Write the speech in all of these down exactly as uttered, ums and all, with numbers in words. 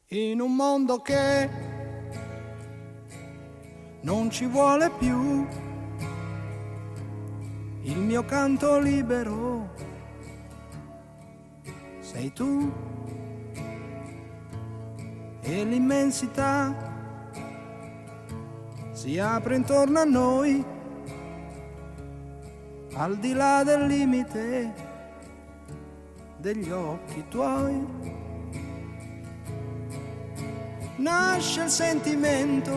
In un mondo che non ci vuole più il mio canto libero, sei tu e l'immensità si apre intorno a noi, al di là del limite degli occhi tuoi. Nasce il sentimento,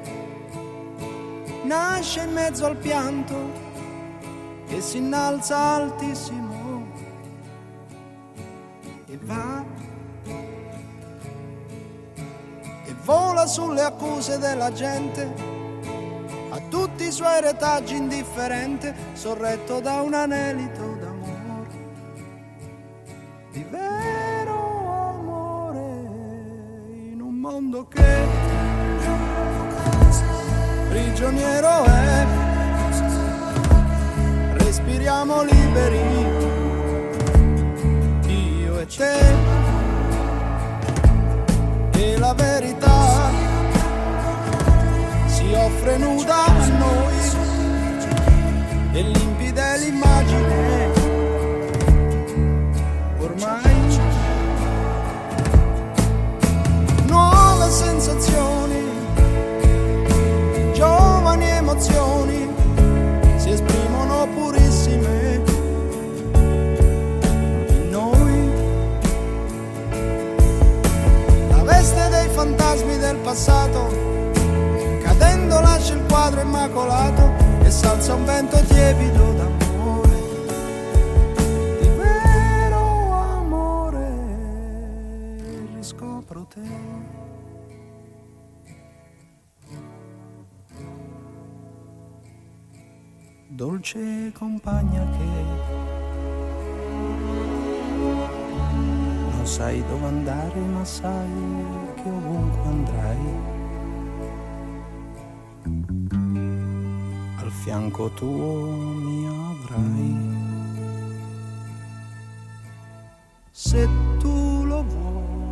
nasce in mezzo al pianto e si innalza altissimo e va e vola sulle accuse della gente, a tutti i suoi retaggi indifferente, sorretto da un anelito d'amore, di vero amore, in un mondo che prigioniero è. Respiriamo liberi, io e te, e la verità si offre nuda a noi, e limpida è l'immagine, ormai. Nuove sensazioni, giovani emozioni si esprimono purissime in noi. La veste dei fantasmi del passato, cadendo lascia il quadro immacolato e s'alza un vento tiepido d'amore, di vero amore, riscopro te. Dolce compagna che non sai dove andare, ma sai che ovunque andrai, al fianco tuo mi avrai, se tu lo vuoi.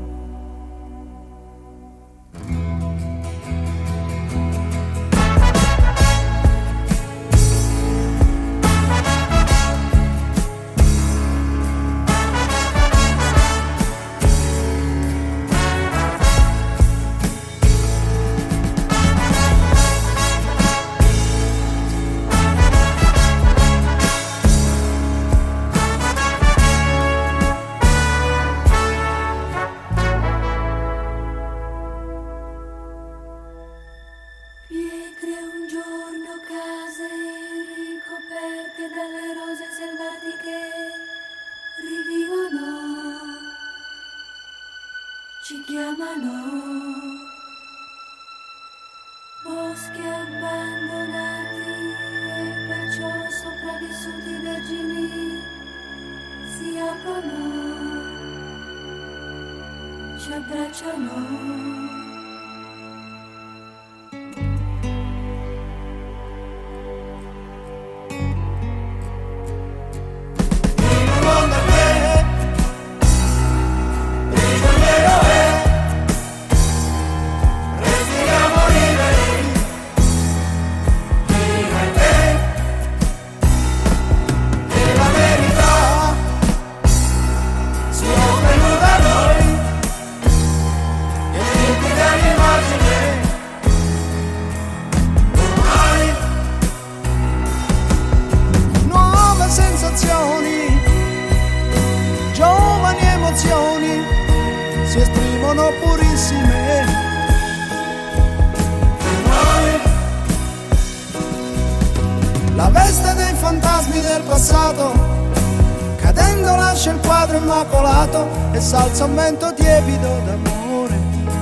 E s'alza un vento tiepido d'amore,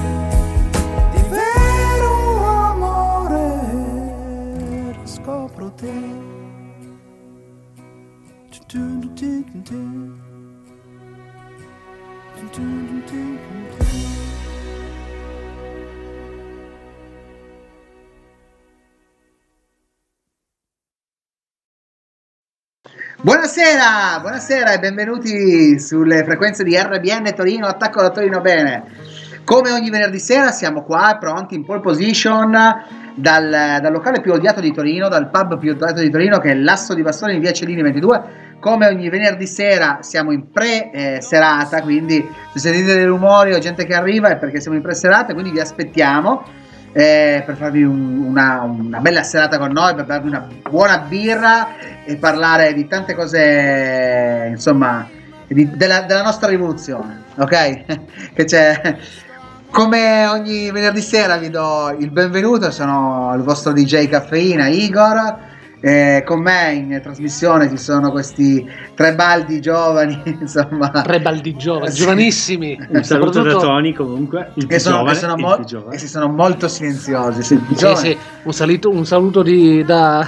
di vero amore, riscopro te. Buonasera, buonasera e benvenuti sulle frequenze di R B N Torino, attacco da Torino bene. Come ogni venerdì sera siamo qua pronti in pole position dal, dal locale più odiato di Torino, dal pub più odiato di Torino, che è l'Asso di Bastoni in via Cellini ventidue. Come ogni venerdì sera siamo in pre-serata, eh, quindi se sentite dei rumori o gente che arriva è perché siamo in pre-serata, quindi vi aspettiamo eh, per farvi un, una, una bella serata con noi, per farvi una buona birra e parlare di tante cose, insomma, di, della, della nostra rivoluzione, ok? Che c'è. Come ogni venerdì sera vi do il benvenuto, sono il vostro D J Caffeina, Igor. Eh, con me in trasmissione ci sono questi tre baldi giovani, insomma, tre baldi giovani, sì. Giovanissimi. Un saluto da Tony, comunque, il più e sono, giovane, sono il mo- più giovane. e si sono molto silenziosi. Sì, sì, sì. Un, saluto, un saluto di da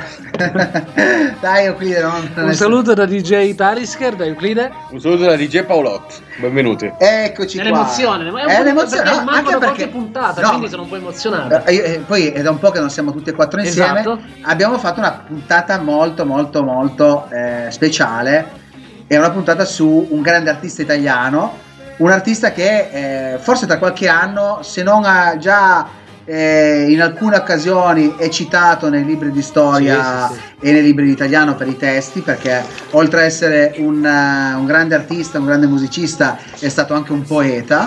dai Euclide, non, non un è... saluto da D J Talisker, da Euclide. Un saluto da D J Paolotti, benvenuti. Eccoci qua. L'emozione, è l'emozione, perché no, mancano anche qualche perché puntata, no, quindi sono un po' emozionato. Eh, eh, poi è da un po' che non siamo tutti e quattro insieme. Esatto. Abbiamo fatto una puntata molto molto molto eh, speciale. È una puntata su un grande artista italiano, un artista che eh, forse tra qualche anno, se non ha già eh, in alcune occasioni è citato nei libri di storia, sì, sì, sì. e nei libri di italiano per i testi, perché oltre a essere un, uh, un grande artista, un grande musicista, è stato anche un poeta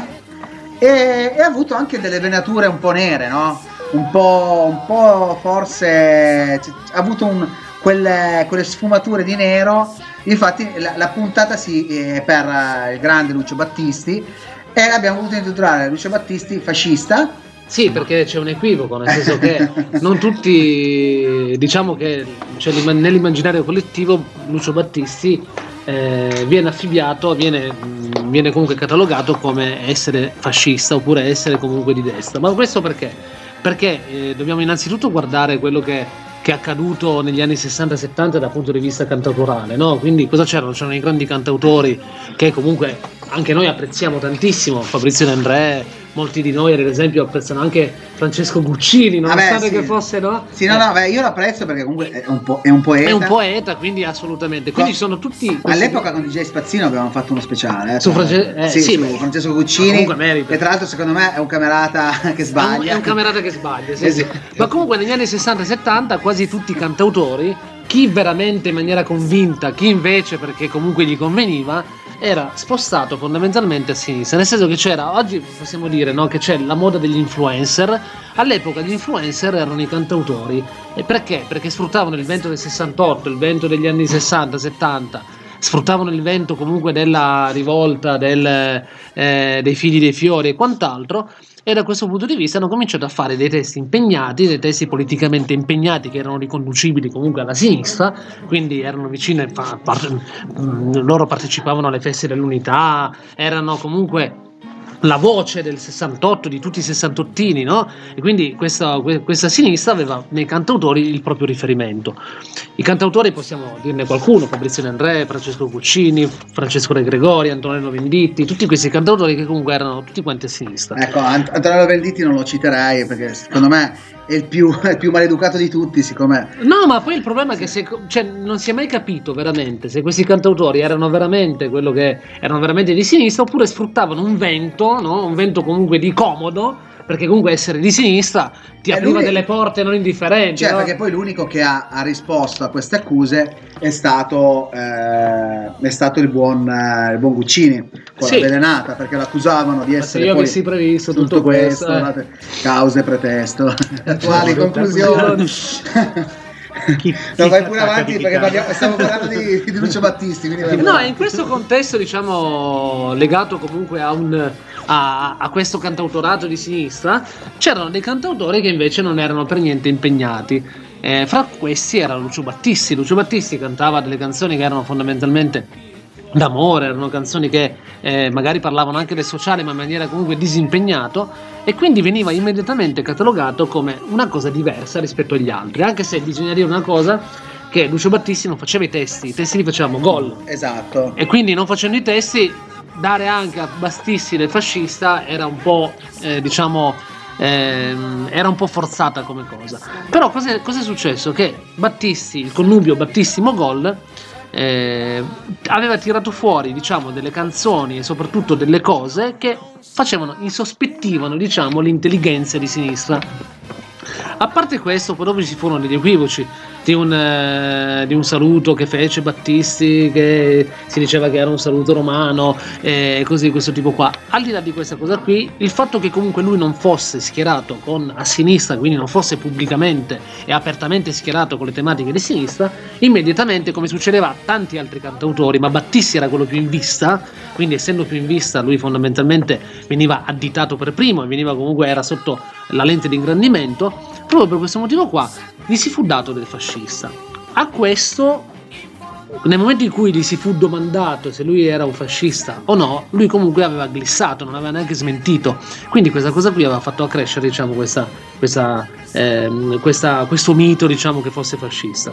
e, e ha avuto anche delle venature un po' nere, no? Un po', un po' forse ha avuto un, quelle, quelle sfumature di nero. Infatti la, la puntata si è per uh, il grande Lucio Battisti e abbiamo voluto intitolare Lucio Battisti fascista. Sì, perché c'è un equivoco, nel senso che non tutti, diciamo che cioè, nell'immaginario collettivo Lucio Battisti eh, viene affibbiato, viene, viene comunque catalogato come essere fascista oppure essere comunque di destra. Ma questo perché? Perché eh, dobbiamo innanzitutto guardare quello che che è accaduto negli anni sessanta settanta dal punto di vista cantautorale, no? Quindi cosa c'erano? C'erano i grandi cantautori che comunque anche noi apprezziamo tantissimo, Fabrizio De André, molti di noi ad esempio apprezzano anche Francesco Guccini, nonostante sì. che fosse, no? Sì, no, no, beh, io lo apprezzo perché comunque è un, po- è un poeta. È un poeta, quindi assolutamente. Quindi Co- sono tutti questi... All'epoca con D J Spazzino avevamo fatto uno speciale eh, su, France- eh, sì, sì, su beh, Francesco Guccini, e tra l'altro secondo me è un camerata che sbaglia. È un, è un camerata che sbaglia, sì, sì. Esatto. Ma comunque negli anni sessanta settanta quasi tutti i cantautori, chi veramente in maniera convinta, chi invece perché comunque gli conveniva, era spostato fondamentalmente a sinistra, nel senso che c'era, oggi possiamo dire, no, che c'è la moda degli influencer. All'epoca gli influencer erano i cantautori. E perché? Perché sfruttavano il vento del sessantotto, il vento degli anni sessanta settanta, sfruttavano il vento comunque della rivolta, del, eh, dei figli dei fiori e quant'altro, e da questo punto di vista hanno cominciato a fare dei testi impegnati, dei testi politicamente impegnati che erano riconducibili comunque alla sinistra, quindi erano vicine, loro partecipavano alle feste dell'unità, erano comunque la voce del sessantotto, di tutti i sessantottini, no? E quindi questa, questa sinistra aveva nei cantautori il proprio riferimento. I cantautori possiamo dirne qualcuno: Fabrizio De André, Francesco Guccini, Francesco De Gregori, Antonello Venditti, tutti questi cantautori che comunque erano tutti quanti a sinistra. Ecco, Ant- Antonello Venditti non lo citerei perché secondo me è il più, è il più maleducato di tutti, siccome... No, ma poi il problema è che se, cioè, non si è mai capito veramente se questi cantautori erano veramente quello che erano veramente di sinistra oppure sfruttavano un vento, no? Un vento comunque di comodo, perché comunque essere di sinistra ti apriva delle porte non indifferenti. Cioè, no? perché poi l'unico che ha, ha risposto a queste accuse è stato, eh, è stato il buon, eh, il buon Guccini con sì. la Velenata, perché lo accusavano di essere io poi avessi previsto tutto, tutto questo, questo eh. cause, pretesto, attuali no, conclusioni. Chi, no, vai pure avanti perché parliamo, stiamo parlando di, di Lucio Battisti. No, in questo contesto, diciamo, legato comunque a un a, a questo cantautorato di sinistra, c'erano dei cantautori che invece non erano per niente impegnati. Eh, fra questi era Lucio Battisti. Lucio Battisti cantava delle canzoni che erano fondamentalmente d'amore, erano canzoni che eh, magari parlavano anche del sociale ma in maniera comunque disimpegnato, e quindi veniva immediatamente catalogato come una cosa diversa rispetto agli altri, anche se bisogna dire una cosa, che Lucio Battisti non faceva i testi, i testi li facevamo Gol. Esatto. E quindi non facendo i testi, dare anche a Battisti del fascista era un po' eh, diciamo eh, era un po' forzata come cosa. Però cosa è successo? Che Battisti, il connubio Battisti-Mogol eh, aveva tirato fuori, diciamo, delle canzoni e soprattutto delle cose che facevano, insospettivano, diciamo, l'intelligenza di sinistra. A parte questo, poi dopo ci furono degli equivoci di un, eh, di un saluto che fece Battisti, che si diceva che era un saluto romano e eh, così, questo tipo qua. Al di là di questa cosa qui, il fatto che comunque lui non fosse schierato con, a sinistra, quindi non fosse pubblicamente e apertamente schierato con le tematiche di sinistra, immediatamente, come succedeva a tanti altri cantautori, ma Battisti era quello più in vista, quindi essendo più in vista lui fondamentalmente veniva additato per primo e veniva comunque, era sotto la lente di ingrandimento. Proprio per questo motivo qua gli si fu dato del fascista. A questo, nel momento in cui gli si fu domandato se lui era un fascista o no, lui comunque aveva glissato, non aveva neanche smentito. Quindi questa cosa qui aveva fatto accrescere, diciamo, questa, questa, ehm, questa, questo mito, diciamo, che fosse fascista.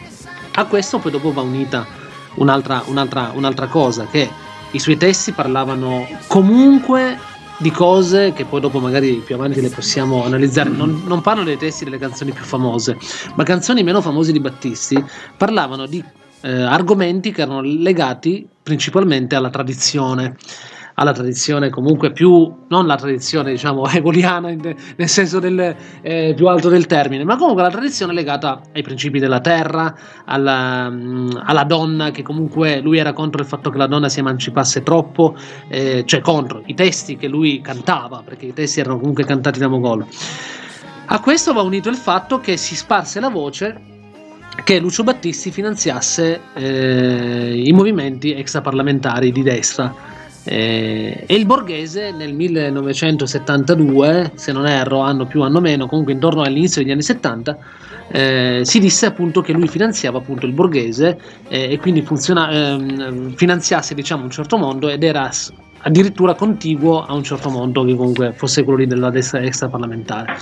A questo poi dopo va unita un'altra, un'altra, un'altra cosa, che i suoi testi parlavano comunque di cose che poi dopo magari più avanti le possiamo analizzare. Non, non parlo dei testi delle canzoni più famose, ma canzoni meno famose di Battisti parlavano di eh, argomenti che erano legati principalmente alla tradizione, alla tradizione comunque più, non la tradizione diciamo egoliana nel senso del eh, più alto del termine, ma comunque la tradizione legata ai principi della terra, alla, mh, alla donna, che comunque lui era contro il fatto che la donna si emancipasse troppo, eh, cioè contro i testi che lui cantava, perché i testi erano comunque cantati da Mogol. A questo va unito il fatto che si sparse la voce che Lucio Battisti finanziasse eh, i movimenti extraparlamentari di destra. Eh, e il Borghese nel millenovecentosettantadue, se non erro, anno più anno meno, comunque intorno all'inizio degli anni settanta, eh, si disse appunto che lui finanziava appunto il Borghese eh, e quindi funziona, eh, finanziasse, diciamo, un certo mondo, ed era addirittura contiguo a un certo mondo che comunque fosse quello lì della destra extraparlamentare.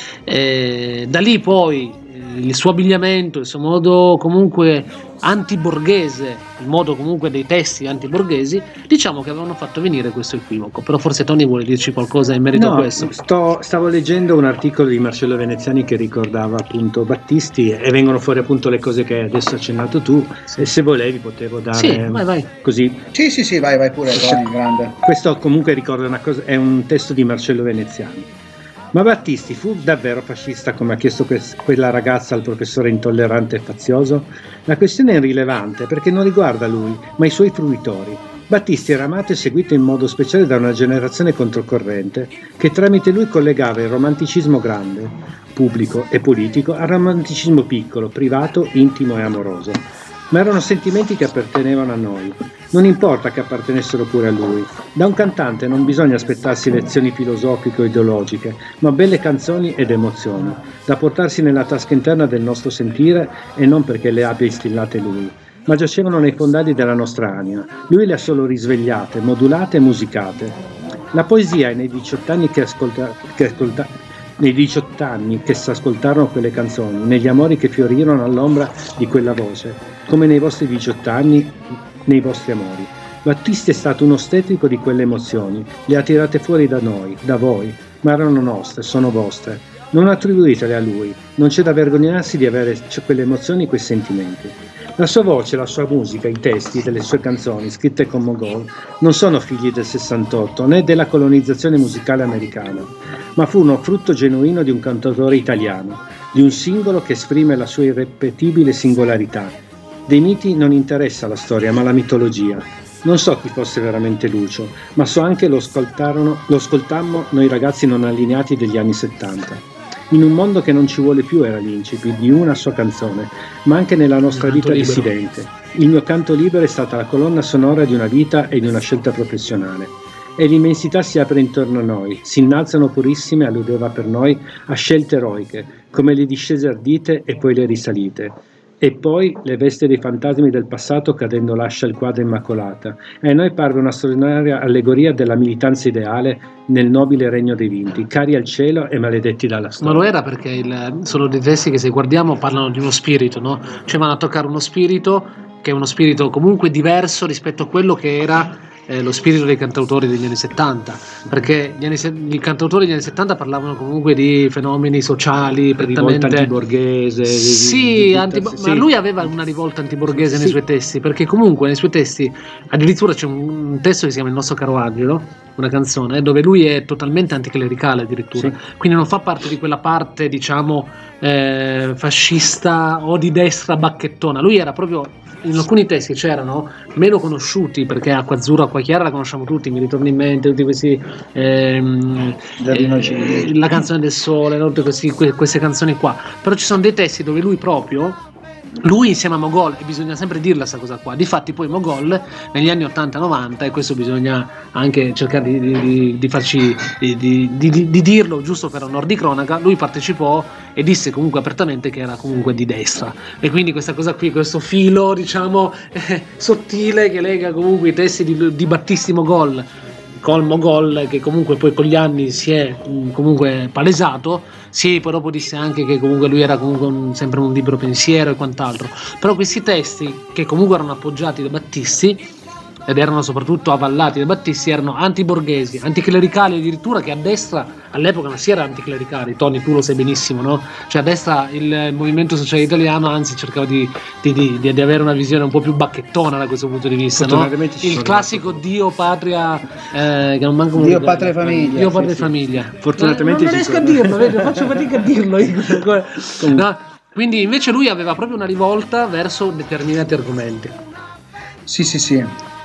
Eh, da lì poi il suo abbigliamento, il suo modo comunque antiborghese, il modo comunque dei testi antiborghesi, diciamo che avevano fatto venire questo equivoco. Però forse Tony vuole dirci qualcosa in merito no, a questo. Sto, stavo leggendo un articolo di Marcello Veneziani che ricordava appunto Battisti, e vengono fuori appunto le cose che adesso hai accennato tu, sì. E se volevi potevo dare sì, vai, vai. Così. Sì, sì, sì, vai, vai pure, Tony, grande. Questo comunque ricorda una cosa, è un testo di Marcello Veneziani. Ma Battisti fu davvero fascista, come ha chiesto que- quella ragazza al professore intollerante e fazioso? La questione è irrilevante perché non riguarda lui, ma i suoi fruitori. Battisti era amato e seguito in modo speciale da una generazione controcorrente che tramite lui collegava il romanticismo grande, pubblico e politico al romanticismo piccolo, privato, intimo e amoroso. Ma erano sentimenti che appartenevano a noi. Non importa che appartenessero pure a lui. Da un cantante non bisogna aspettarsi lezioni filosofiche o ideologiche, ma belle canzoni ed emozioni, da portarsi nella tasca interna del nostro sentire, e non perché le abbia instillate lui, ma giacevano nei fondali della nostra anima. Lui le ha solo risvegliate, modulate e musicate. La poesia è nei diciotto anni che ascolta, che ascolta, nei diciotto anni che si ascoltarono quelle canzoni, negli amori che fiorirono all'ombra di quella voce, come nei vostri diciotto anni, nei vostri amori. Battisti è stato un ostetrico di quelle emozioni, le ha tirate fuori da noi, da voi, ma erano nostre, sono vostre. Non attribuitele a lui, non c'è da vergognarsi di avere quelle emozioni, quei sentimenti. La sua voce, la sua musica, i testi delle sue canzoni scritte con Mogol non sono figli del sessantotto né della colonizzazione musicale americana, ma furono frutto genuino di un cantautore italiano, di un singolo che esprime la sua irripetibile singolarità. Dei miti non interessa la storia, ma la mitologia. Non so chi fosse veramente Lucio, ma so anche lo ascoltarono, lo ascoltammo noi ragazzi non allineati degli anni settanta. In un mondo che non ci vuole più era l'incipit di una sua canzone, ma anche nella nostra vita dissidente. Il mio canto libero è stata la colonna sonora di una vita e di una scelta professionale. E l'immensità si apre intorno a noi, si innalzano purissime, alludeva per noi, a scelte eroiche, come le discese ardite e poi le risalite. E poi le vesti dei fantasmi del passato cadendo lascia il quadro immacolata, e a noi parve una straordinaria allegoria della militanza ideale nel nobile regno dei vinti, cari al cielo e maledetti dalla storia. Ma lo era perché il, sono dei testi che, se guardiamo, parlano di uno spirito, no? Cioè vanno a toccare uno spirito che è uno spirito comunque diverso rispetto a quello che era eh, lo spirito dei cantautori degli anni settanta, perché gli, anni se- i cantautori degli anni settanta parlavano comunque di fenomeni sociali rivolta prettamente antiborghese, di- sì, di- di- anti- sì. ma lui aveva una rivolta antiborghese nei Sì. suoi testi, perché comunque nei suoi testi addirittura c'è un, un testo che si chiama Il nostro caro Angelo, una canzone dove lui è totalmente anticlericale addirittura, Sì. quindi non fa parte di quella parte diciamo eh, fascista o di destra bacchettona. Lui era proprio, in alcuni testi c'erano meno conosciuti, perché Acqua Azzurra, Acqua Chiara la conosciamo tutti, mi ritorna in mente tutti questi ehm, Giardino eh, Civile. La canzone del sole, no? Tutte questi- que- queste canzoni qua, però ci sono dei testi dove lui proprio lui insieme a Mogol, e bisogna sempre dirla questa cosa qua, difatti poi Mogol negli anni ottanta novanta, e questo bisogna anche cercare di, di- di- di farci di, di- di- di dirlo giusto per onor di cronaca, lui partecipò e disse comunque apertamente che era comunque di destra, e quindi questa cosa qui, questo filo diciamo eh, sottile che lega comunque i testi di, di Battisti Mogol col Mogol, che comunque poi con gli anni si è mh, comunque palesato. Sì, poi dopo disse anche che comunque lui era comunque un- sempre un libero pensiero e quant'altro, però questi testi che comunque erano appoggiati da Battisti ed erano soprattutto avvallati da Battisti erano antiborghesi, anticlericali addirittura, che a destra all'epoca non si era anticlericali. Tony, tu lo sai benissimo, no? Cioè a destra il movimento sociale italiano anzi cercava di, di- di- di avere una visione un po' più bacchettona da questo punto di vista, no? Fortunatamente ci Il sono classico Dio, patria, eh, che non manco Dio, patria e famiglia. Dio, patria e Sì, sì. famiglia. Fortunatamente non, non ci riesco a sono. dirlo, vedi, faccio fatica a dirlo io. No, quindi invece lui aveva proprio una rivolta verso determinati argomenti. Sì, sì, sì.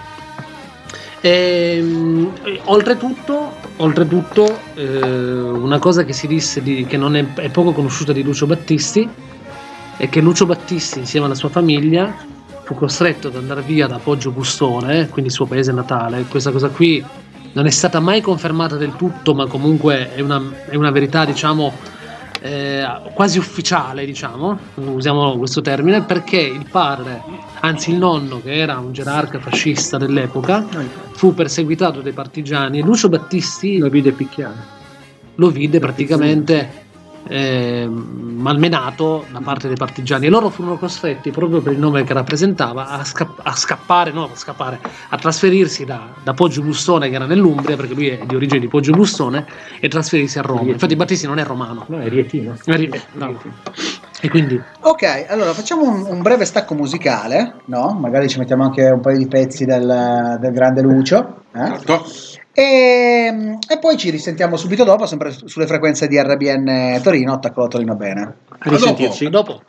Ehm, oltretutto, oltretutto eh, una cosa che si disse di, che non è, è poco conosciuta di Lucio Battisti è che Lucio Battisti insieme alla sua famiglia fu costretto ad andare via da Poggio Bustone, quindi il suo paese natale. Questa cosa qui non è stata mai confermata del tutto, ma comunque è una, è una verità diciamo eh, quasi ufficiale, diciamo, usiamo questo termine, perché il padre, anzi il nonno, che era un gerarca fascista dell'epoca, fu perseguitato dai partigiani e Lucio Battisti Lo vide picchiare. lo vide praticamente eh, malmenato da parte dei partigiani, e loro furono costretti, proprio per il nome che rappresentava, a, sca- a scappare, no, a scappare, a trasferirsi da, da Poggio Bustone, che era nell'Umbria, perché lui è di origine di Poggio Bustone, e trasferirsi a Roma. Infatti Battisti non è romano, No, è rietino. è ri- no. E quindi Ok, allora facciamo un, un breve stacco musicale, no? Magari ci mettiamo anche un paio di pezzi del, del grande Lucio. Eh? Certo. E, e poi ci risentiamo subito dopo, sempre su- sulle frequenze di R B N Torino, attacco la Torino bene. A risentirci. a dopo.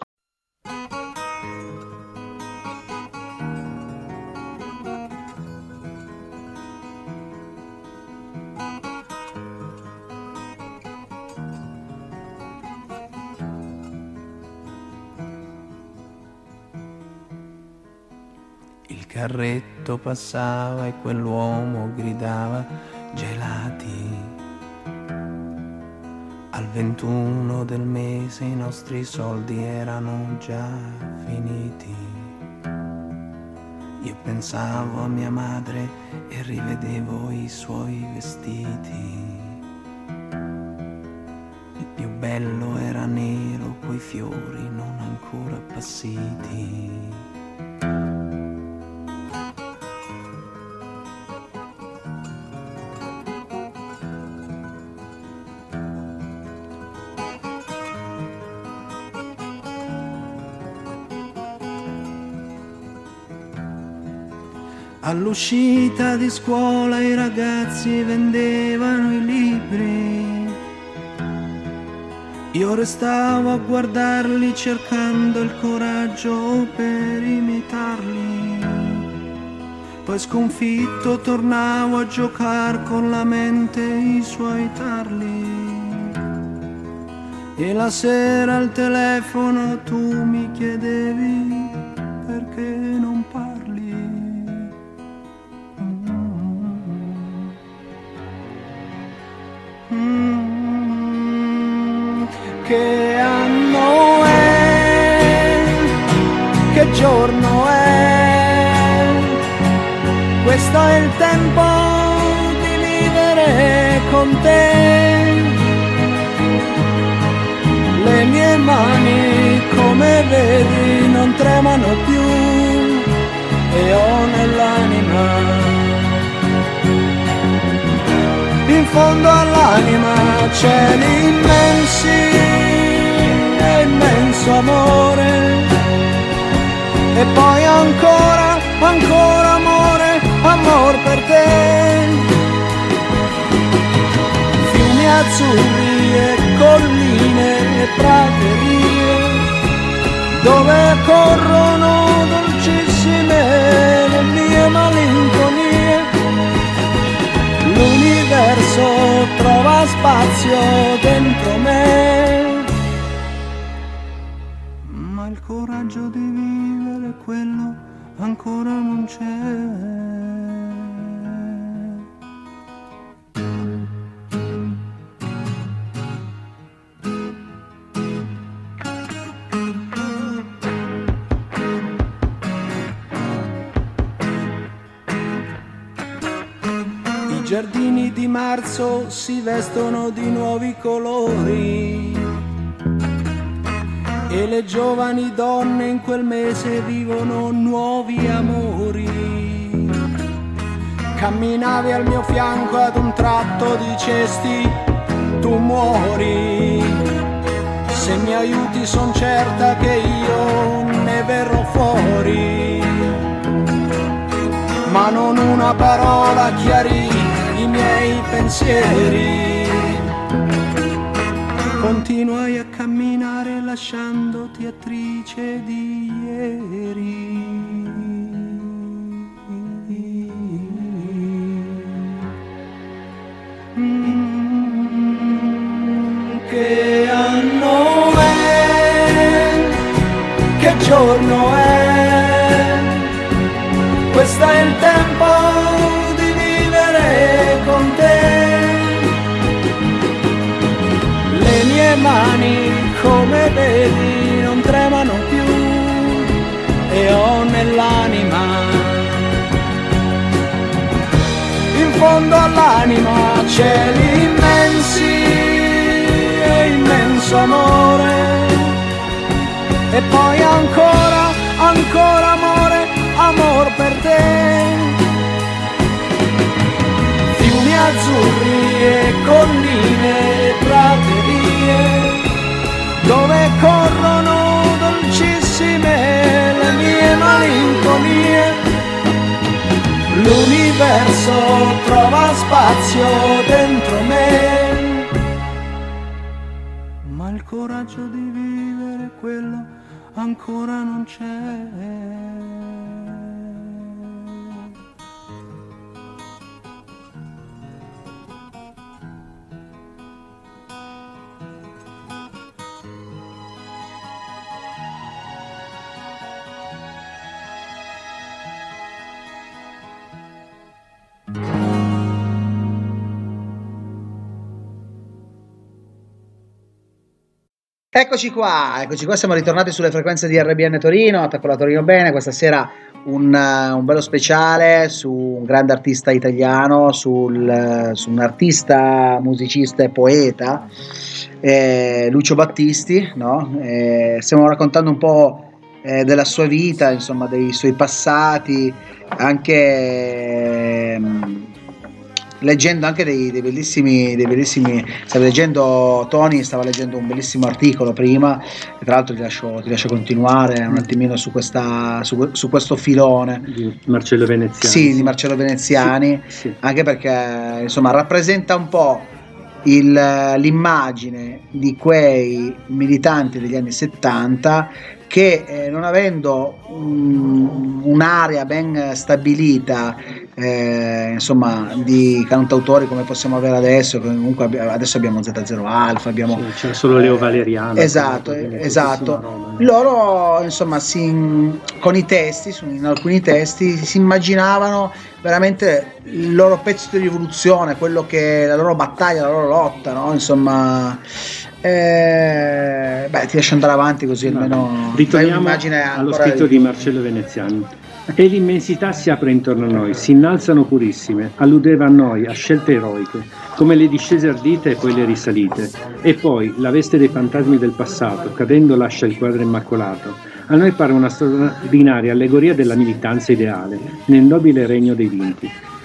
Il carretto passava e quell'uomo gridava gelati. Al ventuno del mese i nostri soldi erano già finiti. Io pensavo a mia madre e rivedevo i suoi vestiti. Il più bello era nero, coi fiori non ancora appassiti. All'uscita di scuola i ragazzi vendevano i libri. Io restavo a guardarli cercando il coraggio per imitarli. Poi sconfitto tornavo a giocare con la mente i suoi tarli. E la sera al telefono tu mi chiedevi perché non parli. Mm, che anno è? Che giorno è? Questo è il tempo di vivere con te. Le mie mani, come vedi, non tremano più e ho nell'anima fondo all'anima cieli immensi e immenso amore, e poi ancora, ancora amore, amor per te. Fiumi azzurri e colline e praterie, dove corrono dolcissime le mie malinconie. L'universo trova spazio dentro me, ma il coraggio di vivere quello ancora non c'è. I giardini di marzo si vestono di nuovi colori e le giovani donne in quel mese vivono nuovi amori. Camminavi al mio fianco, ad un tratto dicesti tu muori. Se mi aiuti son certa che io ne verrò fuori. Ma non una parola chiarì i miei pensieri. Continuai a camminare lasciandoti attrice di ieri. Mm, che anno è? Che giorno è? Questo è il tempo di vivere con te. Le mie mani, come vedi, non tremano più e ho nell'anima, in fondo all'anima, cieli immensi e immenso amore, e poi ancora, ancora amore, amor per te. Fiumi azzurri e colline e praterie, dove corrono dolcissime le mie malinconie. L'universo trova spazio dentro me, ma il coraggio di vivere quello ancora non c'è. Eccoci qua, eccoci qua, siamo ritornati sulle frequenze di R B N Torino, Attacco la Torino Bene. Questa sera un, uh, un bello speciale su un grande artista italiano, sul, su un artista, musicista e poeta, eh, Lucio Battisti, no? Eh, stiamo raccontando un po' eh, della sua vita, insomma, dei suoi passati, anche... Eh, leggendo anche dei, dei bellissimi dei bellissimi stava leggendo Tony stava leggendo un bellissimo articolo prima, e tra l'altro ti lascio, ti lascio continuare un attimino su questa su, su questo filone di Marcello Veneziani. Sì, di Marcello Veneziani, sì, sì. Anche perché insomma rappresenta un po' il, l'immagine di quei militanti degli anni settanta che eh, non avendo un, un'area ben stabilita, eh, insomma, di cantautori come possiamo avere adesso, che comunque abbi- adesso abbiamo zeta zero Alfa, abbiamo sì, c'è solo Leo Valeriano, esatto, esatto. Roba, loro insomma si, con i testi, su, in alcuni testi si immaginavano veramente il loro pezzo di rivoluzione, quello che la loro battaglia, la loro lotta, no? Insomma, eh, beh, ti lascio andare avanti così almeno ritorniamo allo scritto di Marcello Veneziani. E l'immensità si apre intorno a noi, si innalzano purissime, alludeva a noi, a scelte eroiche, come le discese ardite e poi le risalite. E poi la veste dei fantasmi del passato, cadendo lascia il quadro immacolato. A noi pare una straordinaria allegoria della militanza ideale, nel nobile regno dei vinti.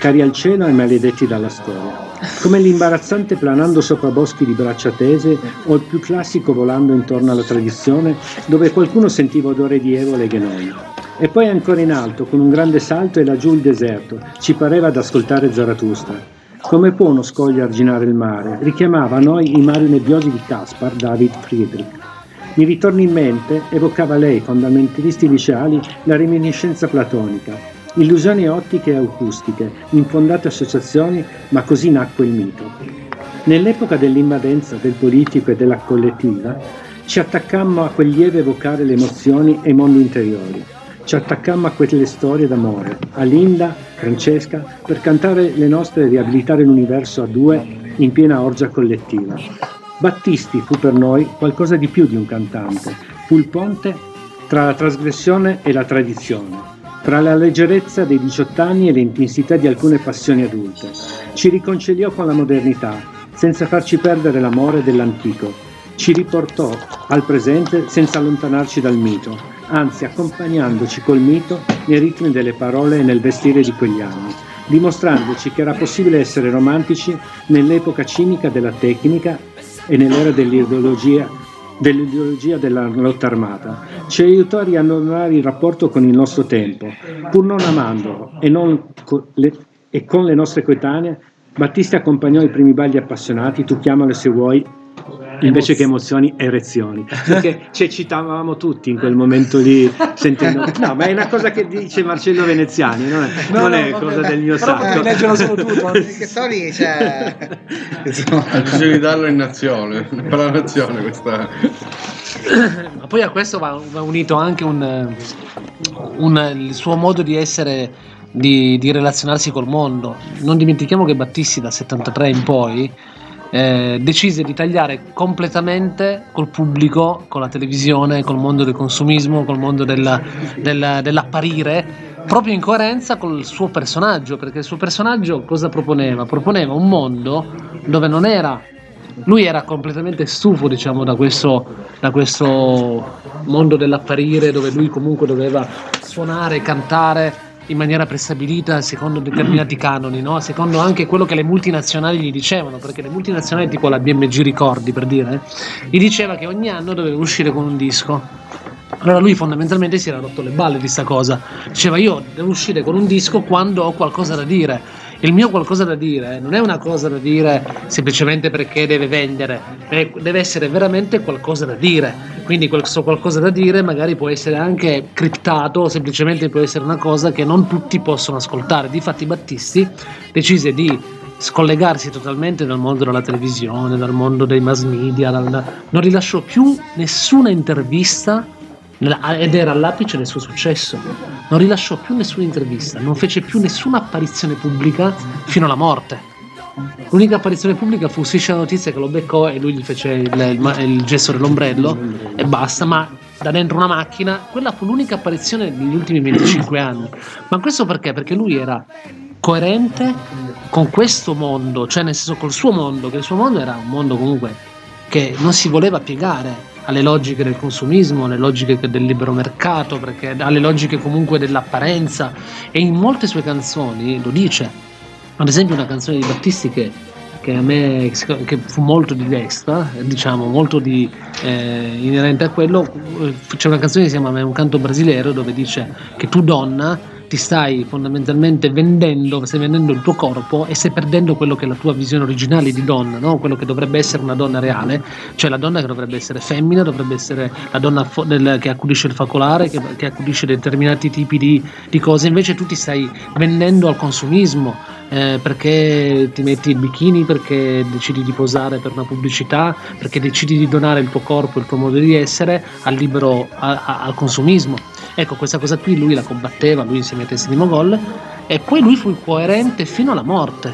cari al cielo e maledetti dalla storia. Come l'imbarazzante planando sopra boschi di braccia tese, o il più classico volando intorno alla tradizione, dove qualcuno sentiva odore di evole e ghenoi. E poi ancora in alto, con un grande salto, e laggiù il deserto, ci pareva ad ascoltare Zarathustra. Come può uno scoglio arginare il mare? Richiamava a noi i mari nebbiosi di Caspar David Friedrich. Mi ritorna in mente, evocava lei, fondamentalisti liceali, la reminiscenza platonica, illusioni ottiche e acustiche, infondate associazioni, ma così nacque il mito. Nell'epoca dell'invadenza, del politico e della collettiva, ci attaccammo a quel lieve evocare le emozioni e i mondi interiori. Ci attaccammo a quelle storie d'amore, a Linda, Francesca, per cantare le nostre e riabilitare l'universo a due in piena orgia collettiva. Battisti fu per noi qualcosa di più di un cantante, fu il ponte tra la trasgressione e la tradizione, tra la leggerezza dei diciotto anni e l'intensità di alcune passioni adulte. Ci riconciliò con la modernità, senza farci perdere l'amore dell'antico. Ci riportò al presente senza allontanarci dal mito, anzi accompagnandoci col mito nei ritmi delle parole e nel vestire di quegli anni, dimostrandoci che era possibile essere romantici nell'epoca cinica della tecnica e nell'era dell'ideologia, dell'ideologia della lotta armata. Ci aiutò a riannodare il rapporto con il nostro tempo, pur non amandolo, e, non co- le, e con le nostre coetanee. Battisti accompagnò i primi balli appassionati, tu chiamale se vuoi, invece che emozioni, erezioni, perché ci eccitavamo tutti in quel momento lì sentendo. No, ma è una cosa che dice Marcello Veneziani, non è, no, non no, è va cosa bene. del mio Però sacco. leggerlo solo tutto. Che storie c'è? Ha deciso di darlo in nazione, per la nazione questa. Ma poi a questo va, va unito anche un, un, il suo modo di essere, di, di relazionarsi col mondo. Non dimentichiamo che Battisti dal settantatré in poi eh, decise di tagliare completamente col pubblico, con la televisione, col mondo del consumismo, col mondo della, della, dell'apparire, proprio in coerenza col suo personaggio, perché il suo personaggio cosa proponeva? Proponeva un mondo dove non era, lui era completamente stufo, diciamo, da questo, da questo mondo dell'apparire, dove lui comunque doveva suonare, cantare in maniera prestabilita secondo determinati canoni, no? Secondo anche quello che le multinazionali gli dicevano, perché le multinazionali, tipo la B M G Ricordi, per dire, gli diceva che ogni anno doveva uscire con un disco. Allora lui fondamentalmente si era rotto le balle di sta cosa, diceva: io devo uscire con un disco quando ho qualcosa da dire. Il mio qualcosa da dire non è una cosa da dire semplicemente perché deve vendere, deve essere veramente qualcosa da dire. Quindi questo qualcosa da dire magari può essere anche criptato, o semplicemente può essere una cosa che non tutti possono ascoltare. Difatti Battisti decise di scollegarsi totalmente dal mondo della televisione, dal mondo dei mass media, dal... non rilasciò più nessuna intervista, ed era all'apice del suo successo. Non rilasciò più nessuna intervista, non fece più nessuna apparizione pubblica fino alla morte. L'unica apparizione pubblica fu Striscia la Notizia, che lo beccò e lui gli fece il, il, il gesto dell'ombrello e basta, ma da dentro una macchina. Quella fu l'unica apparizione negli ultimi venticinque anni. Ma questo perché? Perché lui era coerente con questo mondo, cioè nel senso col suo mondo, che il suo mondo era un mondo comunque che non si voleva piegare alle logiche del consumismo, alle logiche del libero mercato, perché alle logiche comunque dell'apparenza, e in molte sue canzoni lo dice. Ad esempio una canzone di Battisti che, che a me che fu molto di destra, diciamo molto di eh, inerente a quello, c'è una canzone che si chiama Un canto brasileiro, dove dice che tu donna ti stai fondamentalmente vendendo, stai vendendo il tuo corpo e stai perdendo quello che è la tua visione originale di donna, no? Quello che dovrebbe essere una donna reale, cioè la donna che dovrebbe essere femmina, dovrebbe essere la donna fo- del, che accudisce il focolare, che, che accudisce determinati tipi di, di cose. Invece tu ti stai vendendo al consumismo, eh, perché ti metti il bikini, perché decidi di posare per una pubblicità, perché decidi di donare il tuo corpo, il tuo modo di essere al libero, a, a, al consumismo. Ecco, questa cosa qui lui la combatteva, lui insieme a Testi di Mogol, e poi lui fu coerente fino alla morte.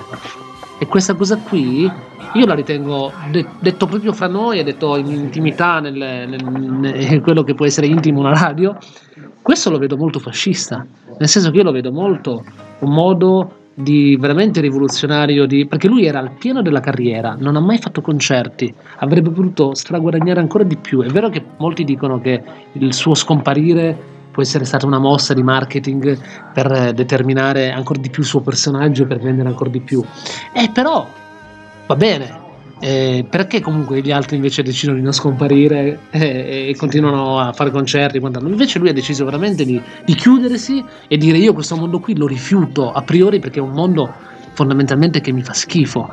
E questa cosa qui io la ritengo, de- detto proprio fra noi e detto in intimità, nel, nel, nel quello che può essere intimo una radio, questo lo vedo molto fascista, nel senso che io lo vedo molto un modo di veramente rivoluzionario, di, perché lui era al pieno della carriera, non ha mai fatto concerti, avrebbe potuto straguadagnare ancora di più. È vero che molti dicono che il suo scomparire può essere stata una mossa di marketing per determinare ancora di più il suo personaggio, per vendere ancora di più. Eh, però va bene. Eh, perché comunque gli altri invece decidono di non scomparire eh, e continuano a fare concerti? Invece lui ha deciso veramente di, di chiudersi e dire: io questo mondo qui lo rifiuto a priori perché è un mondo fondamentalmente che mi fa schifo.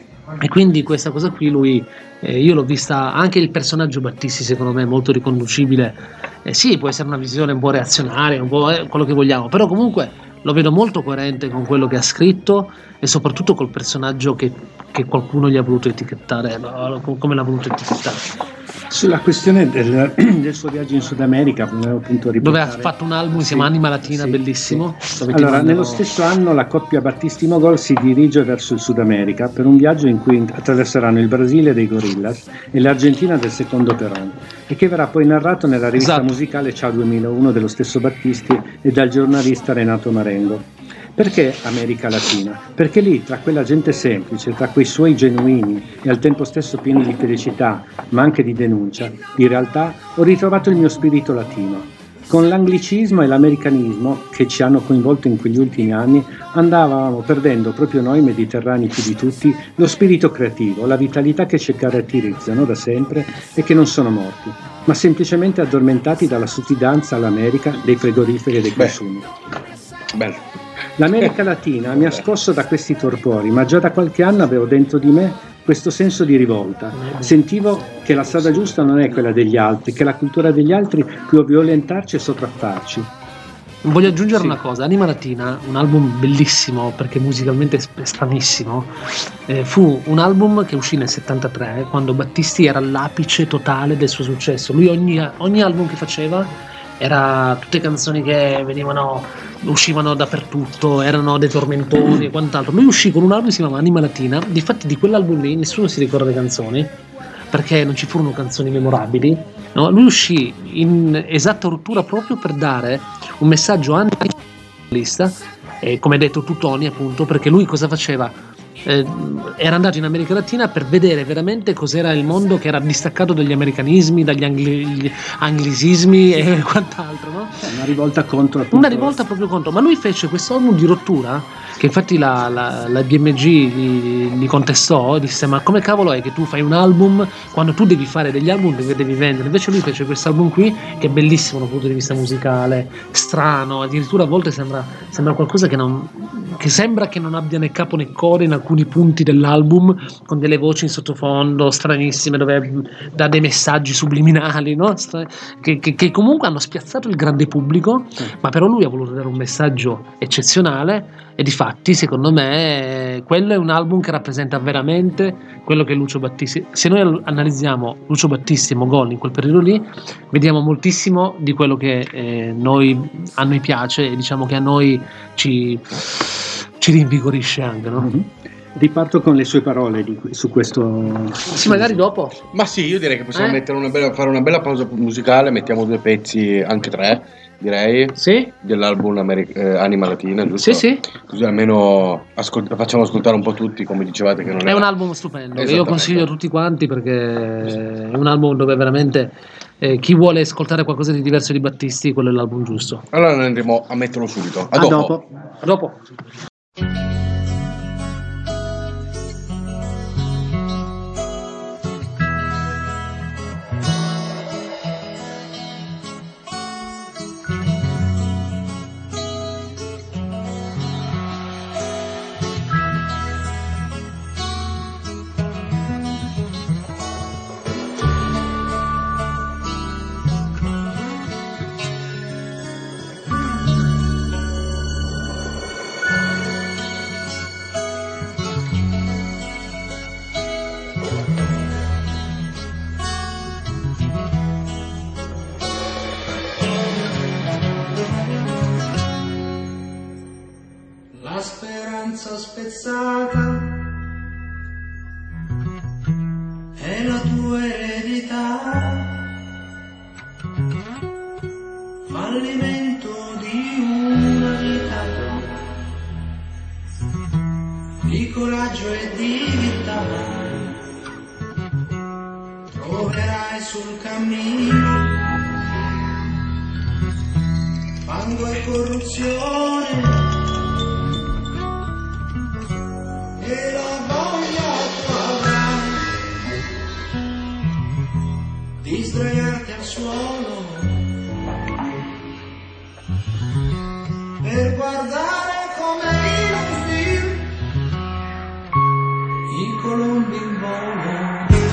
E quindi questa cosa qui lui eh, io l'ho vista, anche il personaggio Battisti secondo me è molto riconducibile. Eh, sì, può essere una visione un po' reazionaria, un po' eh, quello che vogliamo, però comunque lo vedo molto coerente con quello che ha scritto e soprattutto col personaggio che, che qualcuno gli ha voluto etichettare, no? Come l'ha voluto etichettare. Sulla questione del, del suo viaggio in Sud America, volevo appunto riportare, dove ha fatto un album, si chiama Anima Latina, sì, bellissimo. Sì. Allora, mandano... nello stesso anno la coppia Battisti-Mogol si dirige verso il Sud America per un viaggio in cui attraverseranno il Brasile dei Gorillaz e l'Argentina del secondo Perón, e che verrà poi narrato nella rivista esatto. musicale Ciao duemilauno dello stesso Battisti e dal giornalista Renato Marengo. Perché America Latina? Perché lì, tra quella gente semplice, tra quei suoi genuini e al tempo stesso pieni di felicità, ma anche di denuncia, di realtà, ho ritrovato il mio spirito latino. Con l'anglicismo e l'americanismo che ci hanno coinvolto in quegli ultimi anni, andavamo perdendo proprio noi mediterranei più di tutti lo spirito creativo, la vitalità che ci caratterizzano da sempre e che non sono morti, ma semplicemente addormentati dalla sudditanza all'America dei frigoriferi e dei consumi. Bello. L'America Latina mi ha scosso da questi torpori, ma già da qualche anno avevo dentro di me questo senso di rivolta. Sentivo che la strada giusta non è quella degli altri, che la cultura degli altri può violentarci e sopraffarci. Voglio aggiungere sì. una cosa: Anima Latina, un album bellissimo perché musicalmente è stranissimo, eh, fu un album che uscì nel settantatré, quando Battisti era all'apice totale del suo successo. Lui ogni, ogni album che faceva era tutte canzoni che venivano, uscivano dappertutto, erano dei tormentoni e quant'altro. Lui uscì con un album che si chiamava Anima Latina. Difatti di quell'album lì nessuno si ricorda le canzoni perché non ci furono canzoni memorabili, no? Lui uscì in esatta rottura proprio per dare un messaggio anti-lista, e come hai detto tu Tony, appunto, perché lui cosa faceva? Eh, era andato in America Latina per vedere veramente cos'era il mondo che era distaccato dagli americanismi, dagli angli- anglicismi e quant'altro, no? Una rivolta contro appunto. Una rivolta proprio contro, ma lui fece questo album di rottura che infatti la, la, la D M G gli, gli contestò, disse: ma come cavolo è che tu fai un album quando tu devi fare degli album che devi vendere? Invece lui fece questo album qui che è bellissimo dal punto di vista musicale, strano, addirittura a volte sembra, sembra qualcosa che non che sembra che non abbia né capo né coda in alcuni punti dell'album, con delle voci in sottofondo stranissime dove dà dei messaggi subliminali, no? che, che, che comunque hanno spiazzato il grande pubblico, ma però lui ha voluto dare un messaggio eccezionale. E difatti secondo me quello è un album che rappresenta veramente quello che è Lucio Battisti. Se noi analizziamo Lucio Battisti e Mogol in quel periodo lì, vediamo moltissimo di quello che eh, noi, a noi piace e diciamo che a noi ci, ci rinvigorisce anche, no? Mm-hmm. Riparto con le sue parole di, su questo. Sì, magari dopo. Ma sì, io direi che possiamo eh? mettere una bella, fare una bella pausa musicale, mettiamo due pezzi, anche tre, direi, sì? dell'album Ameri- eh, Anima Latina, giusto? Sì, sì. Così almeno ascolt- facciamo ascoltare un po' tutti, come dicevate che non è è un album stupendo, che io consiglio a tutti quanti perché è un album dove veramente eh, chi vuole ascoltare qualcosa di diverso di Battisti, quello è l'album giusto. Allora noi andremo a metterlo subito. A, a dopo. dopo. A dopo. La speranza spezzata è la tua eredità, fallimento di una vita, di coraggio e di vita, troverai sul cammino quando è corruzione e la voglia tu avrai di sdraiarti al suolo per guardare come in un film i colombi in volo.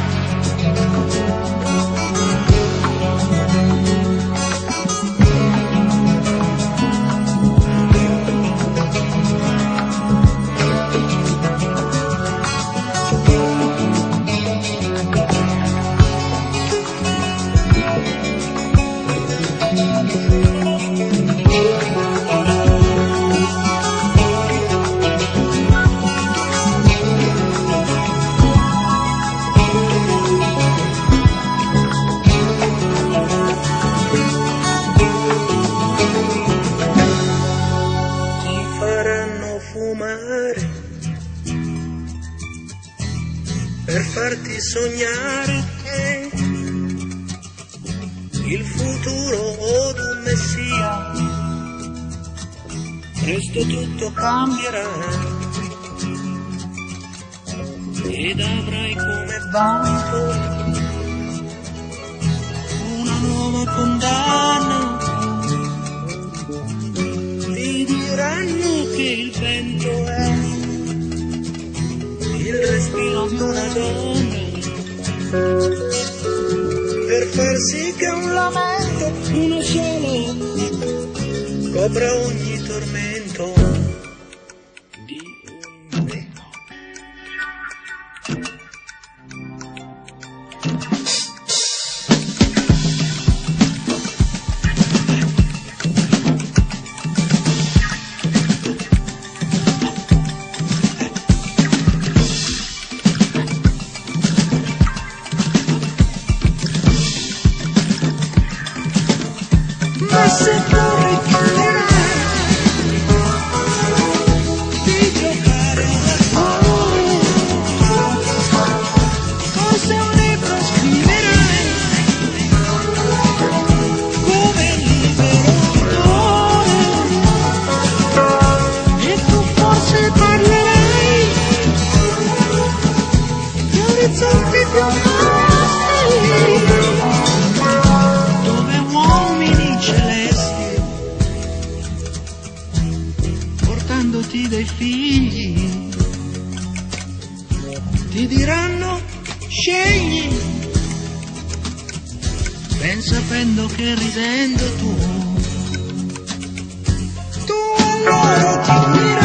Per farti sognare che il futuro o d'un messia presto tutto cambierà ed avrai come vanto una nuova condanna. Ti diranno che il vento è il respiro di una donna per far sì che un lamento, uno solo, copra ogni tormento di un vento. Ma se tu ricorderai di giocare all'amore, forse un libro scriverai come libero autore, e tu forse parlerai di orizzonti più vasti, dove uomini celesti portandoti dei figli ti diranno scegli, ben sapendo che ridendo tu tu allora ti dirai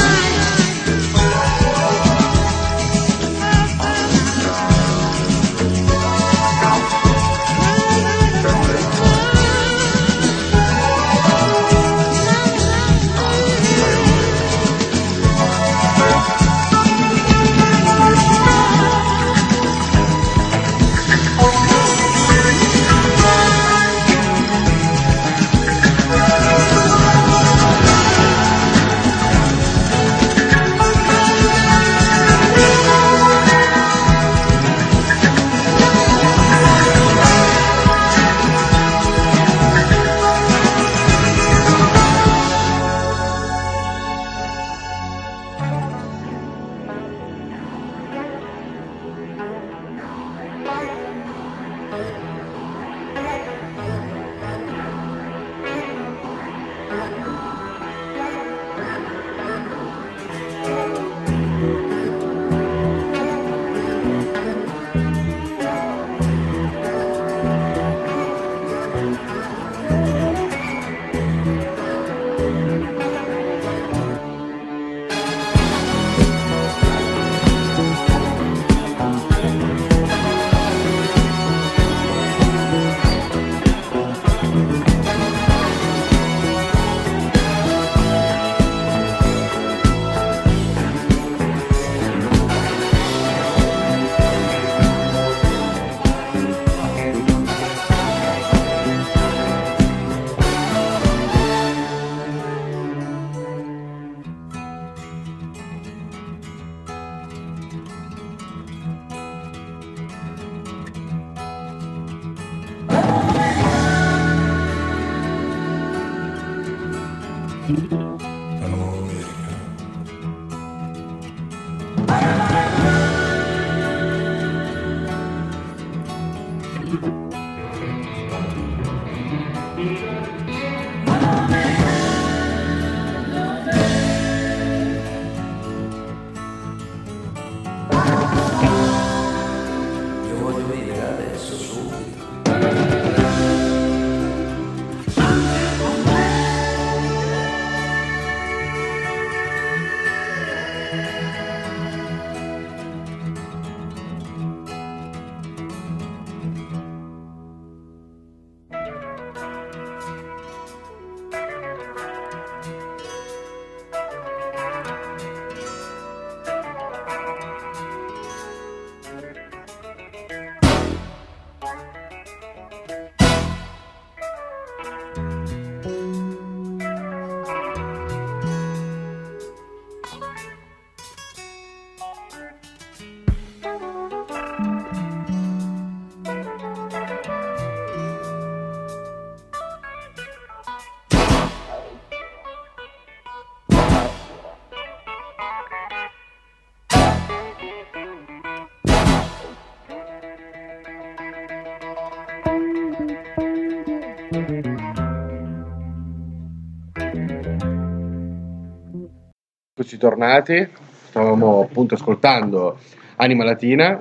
Eccoci tornati, stavamo appunto ascoltando Anima Latina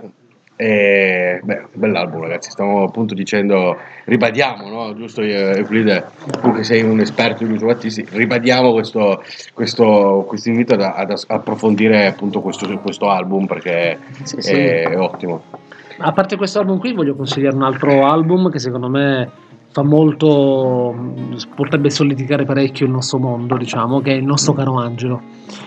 e beh, bell'album ragazzi, stavamo appunto dicendo, ribadiamo, no? Giusto Euclide, tu che sei un esperto di Lucio Battisti, ribadiamo questo, questo, questo invito ad, ad approfondire appunto questo, questo album perché sì, è, sì. è ottimo. A parte questo album qui voglio consigliare un altro album che secondo me fa molto, potrebbe solidificare parecchio il nostro mondo, diciamo, che è Il nostro caro Angelo.